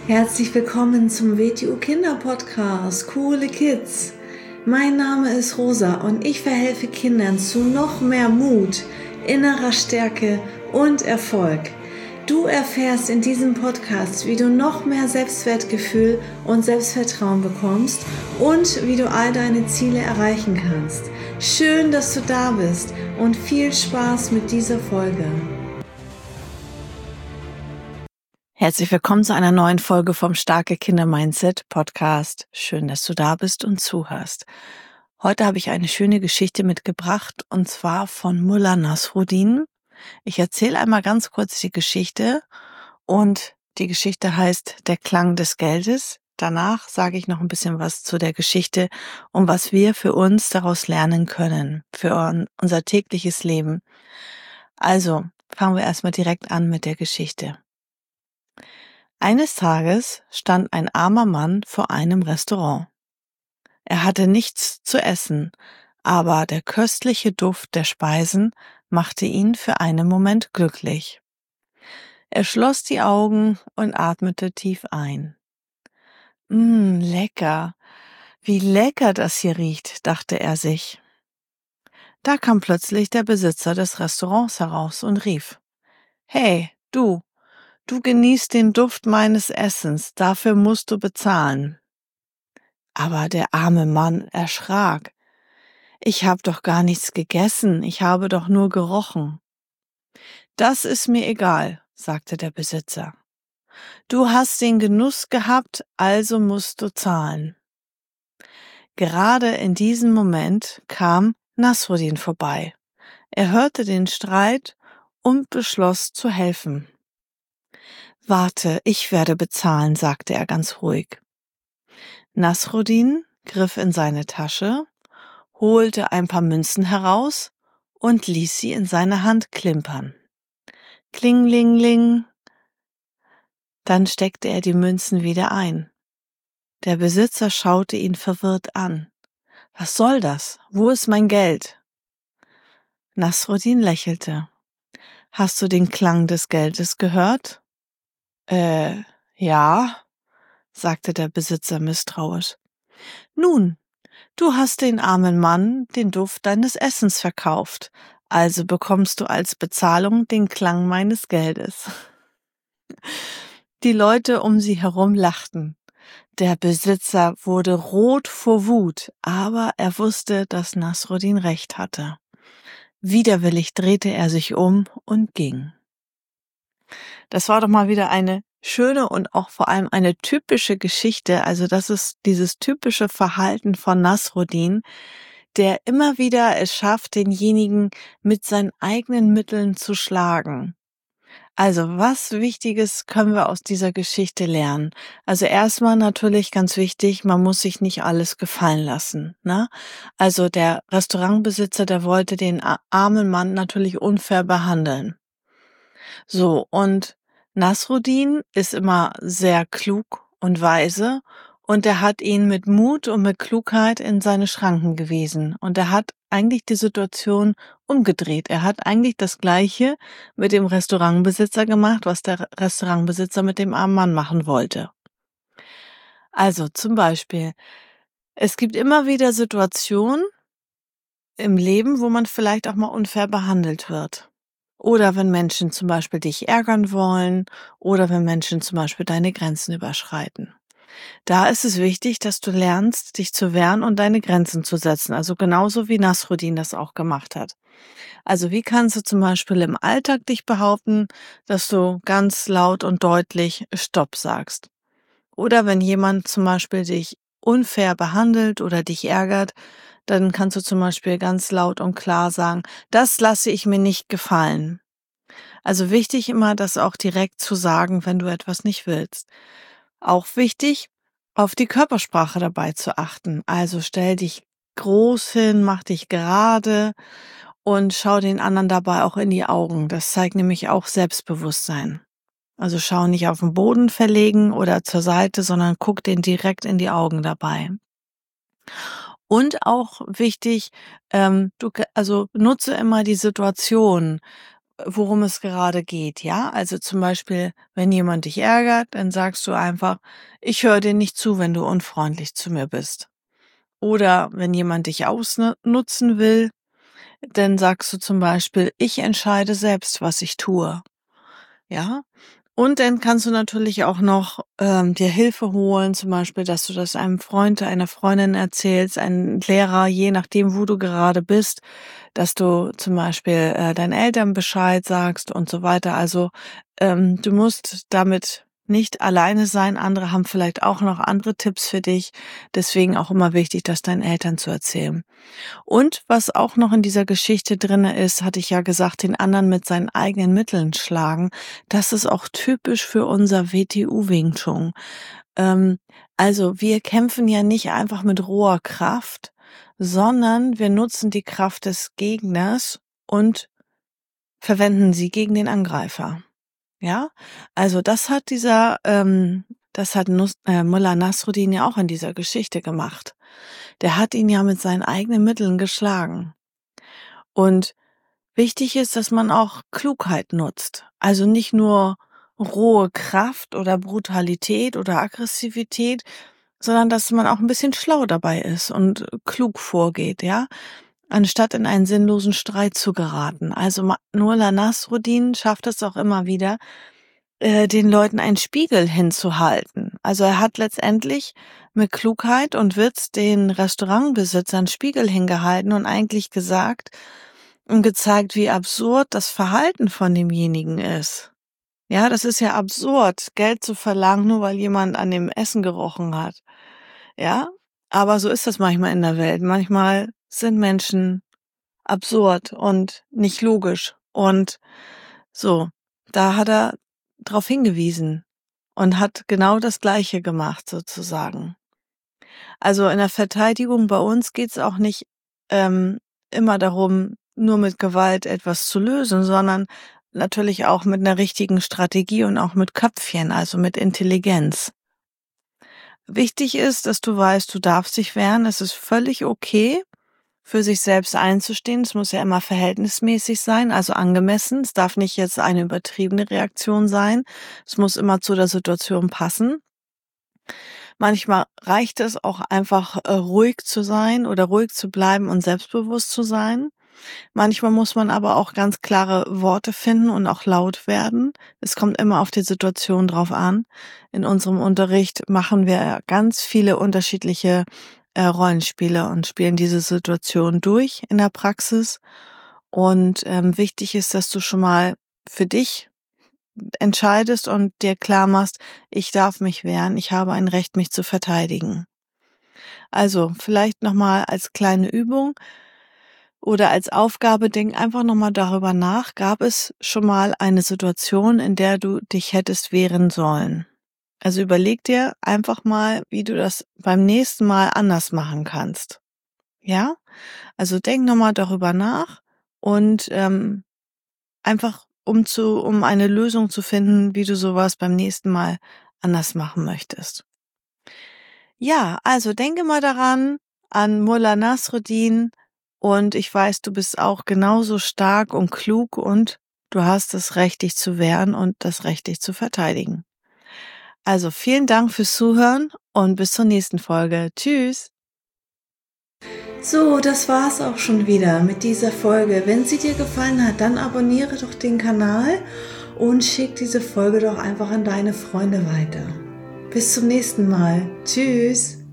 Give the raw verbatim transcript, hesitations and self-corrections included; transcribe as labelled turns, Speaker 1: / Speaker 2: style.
Speaker 1: Herzlich willkommen zum W T U Kinder Podcast, Coole Kids. Mein Name ist Rosa und ich verhelfe Kindern zu noch mehr Mut, innerer Stärke und Erfolg. Du erfährst in diesem Podcast, wie du noch mehr Selbstwertgefühl und Selbstvertrauen bekommst und wie du all deine Ziele erreichen kannst. Schön, dass du da bist und viel Spaß mit dieser Folge.
Speaker 2: Herzlich willkommen zu einer neuen Folge vom Starke Kinder Mindset Podcast. Schön, dass du da bist und zuhörst. Heute habe ich eine schöne Geschichte mitgebracht und zwar von Mullah Nasruddin. Ich erzähle einmal ganz kurz die Geschichte und die Geschichte heißt Der Klang des Geldes. Danach sage ich noch ein bisschen was zu der Geschichte und was wir für uns daraus lernen können, für unser tägliches Leben. Also fangen wir erstmal direkt an mit der Geschichte. Eines Tages stand ein armer Mann vor einem Restaurant. Er hatte nichts zu essen, aber der köstliche Duft der Speisen machte ihn für einen Moment glücklich. Er schloss die Augen und atmete tief ein. Mmm, lecker, wie lecker das hier riecht, dachte er sich. Da kam plötzlich der Besitzer des Restaurants heraus und rief: Hey, du! Du genießt den Duft meines Essens, dafür musst du bezahlen. Aber der arme Mann erschrak. Ich habe doch gar nichts gegessen, ich habe doch nur gerochen. Das ist mir egal, sagte der Besitzer. Du hast den Genuss gehabt, also musst du zahlen. Gerade in diesem Moment kam Nasruddin vorbei. Er hörte den Streit und beschloss zu helfen. Warte, ich werde bezahlen, sagte er ganz ruhig. Nasruddin griff in seine Tasche, holte ein paar Münzen heraus und ließ sie in seine Hand klimpern. Klinglingling. Dann steckte er die Münzen wieder ein. Der Besitzer schaute ihn verwirrt an. Was soll das? Wo ist mein Geld? Nasruddin lächelte. Hast du den Klang des Geldes gehört? Äh, ja, sagte der Besitzer misstrauisch. Nun, du hast den armen Mann den Duft deines Essens verkauft, also bekommst du als Bezahlung den Klang meines Geldes. Die Leute um sie herum lachten. Der Besitzer wurde rot vor Wut, aber er wusste, dass Nasruddin recht hatte. Widerwillig drehte er sich um und ging. Das war doch mal wieder eine schöne und auch vor allem eine typische Geschichte. Also das ist dieses typische Verhalten von Nasruddin, der immer wieder es schafft, denjenigen mit seinen eigenen Mitteln zu schlagen. Also was Wichtiges können wir aus dieser Geschichte lernen? Also erstmal natürlich ganz wichtig, man muss sich nicht alles gefallen lassen, ne? Also der Restaurantbesitzer, der wollte den armen Mann natürlich unfair behandeln. So, und Nasruddin ist immer sehr klug und weise und er hat ihn mit Mut und mit Klugheit in seine Schranken gewiesen. Und er hat eigentlich die Situation umgedreht. Er hat eigentlich das Gleiche mit dem Restaurantbesitzer gemacht, was der Restaurantbesitzer mit dem armen Mann machen wollte. Also zum Beispiel, es gibt immer wieder Situationen im Leben, wo man vielleicht auch mal unfair behandelt wird. Oder wenn Menschen zum Beispiel dich ärgern wollen oder wenn Menschen zum Beispiel deine Grenzen überschreiten. Da ist es wichtig, dass du lernst, dich zu wehren und deine Grenzen zu setzen. Also genauso wie Nasruddin das auch gemacht hat. Also wie kannst du zum Beispiel im Alltag dich behaupten, dass du ganz laut und deutlich Stopp sagst? Oder wenn jemand zum Beispiel dich unfair behandelt oder dich ärgert, dann kannst du zum Beispiel ganz laut und klar sagen, das lasse ich mir nicht gefallen. Also wichtig immer, das auch direkt zu sagen, wenn du etwas nicht willst. Auch wichtig, auf die Körpersprache dabei zu achten. Also stell dich groß hin, mach dich gerade und schau den anderen dabei auch in die Augen. Das zeigt nämlich auch Selbstbewusstsein. Also schau nicht auf den Boden verlegen oder zur Seite, sondern guck den direkt in die Augen dabei. Und auch wichtig, ähm, du, also nutze immer die Situation, worum es gerade geht, ja? Also zum Beispiel, wenn jemand dich ärgert, dann sagst du einfach, ich höre dir nicht zu, wenn du unfreundlich zu mir bist. Oder wenn jemand dich ausnutzen will, dann sagst du zum Beispiel, ich entscheide selbst, was ich tue. Ja? Und dann kannst du natürlich auch noch ähm, dir Hilfe holen, zum Beispiel, dass du das einem Freund, einer Freundin erzählst, einem Lehrer, je nachdem, wo du gerade bist, dass du zum Beispiel äh, deinen Eltern Bescheid sagst und so weiter. Also ähm, du musst damit nicht alleine sein. Andere haben vielleicht auch noch andere Tipps für dich. Deswegen auch immer wichtig, das deinen Eltern zu erzählen. Und was auch noch in dieser Geschichte drinne ist, hatte ich ja gesagt, den anderen mit seinen eigenen Mitteln schlagen. Das ist auch typisch für unser W T U Wing Chun. Ähm, also wir kämpfen ja nicht einfach mit roher Kraft, sondern wir nutzen die Kraft des Gegners und verwenden sie gegen den Angreifer. Ja, also das hat dieser, ähm, das hat Nus- äh, Mullah Nasruddin ja auch in dieser Geschichte gemacht. Der hat ihn ja mit seinen eigenen Mitteln geschlagen. Und wichtig ist, dass man auch Klugheit nutzt. Also nicht nur rohe Kraft oder Brutalität oder Aggressivität, sondern dass man auch ein bisschen schlau dabei ist und klug vorgeht, ja, anstatt in einen sinnlosen Streit zu geraten. Also Ma- Mullah Nasruddin schafft es auch immer wieder, äh, den Leuten einen Spiegel hinzuhalten. Also er hat letztendlich mit Klugheit und Witz den Restaurantbesitzern Spiegel hingehalten und eigentlich gesagt und gezeigt, wie absurd das Verhalten von demjenigen ist. Ja, das ist ja absurd, Geld zu verlangen, nur weil jemand an dem Essen gerochen hat. Ja, aber so ist das manchmal in der Welt. Manchmal sind Menschen absurd und nicht logisch. Und so, da hat er drauf hingewiesen und hat genau das Gleiche gemacht, sozusagen. Also in der Verteidigung bei uns geht's auch nicht ähm, immer darum, nur mit Gewalt etwas zu lösen, sondern natürlich auch mit einer richtigen Strategie und auch mit Köpfchen, also mit Intelligenz. Wichtig ist, dass du weißt, du darfst dich wehren. Es ist völlig okay, für sich selbst einzustehen. Es muss ja immer verhältnismäßig sein, also angemessen. Es darf nicht jetzt eine übertriebene Reaktion sein. Es muss immer zu der Situation passen. Manchmal reicht es auch einfach, äh, ruhig zu sein oder ruhig zu bleiben und selbstbewusst zu sein. Manchmal muss man aber auch ganz klare Worte finden und auch laut werden. Es kommt immer auf die Situation drauf an. In unserem Unterricht machen wir ganz viele unterschiedliche äh, Rollenspiele und spielen diese Situation durch in der Praxis. Und ähm, wichtig ist, dass du schon mal für dich entscheidest und dir klar machst, ich darf mich wehren, ich habe ein Recht, mich zu verteidigen. Also vielleicht nochmal als kleine Übung oder als Aufgabe, denk einfach nochmal darüber nach, gab es schon mal eine Situation, in der du dich hättest wehren sollen? Also überleg dir einfach mal, wie du das beim nächsten Mal anders machen kannst. Ja? Also denk nochmal darüber nach und ähm, einfach um zu, um eine Lösung zu finden, wie du sowas beim nächsten Mal anders machen möchtest. Ja, also denke mal daran, an Mullah Nasruddin, und ich weiß, du bist auch genauso stark und klug und du hast das Recht, dich zu wehren und das Recht, dich zu verteidigen. Also vielen Dank fürs Zuhören und bis zur nächsten Folge. Tschüss!
Speaker 1: So, das war's auch schon wieder mit dieser Folge. Wenn sie dir gefallen hat, dann abonniere doch den Kanal und schick diese Folge doch einfach an deine Freunde weiter. Bis zum nächsten Mal. Tschüss!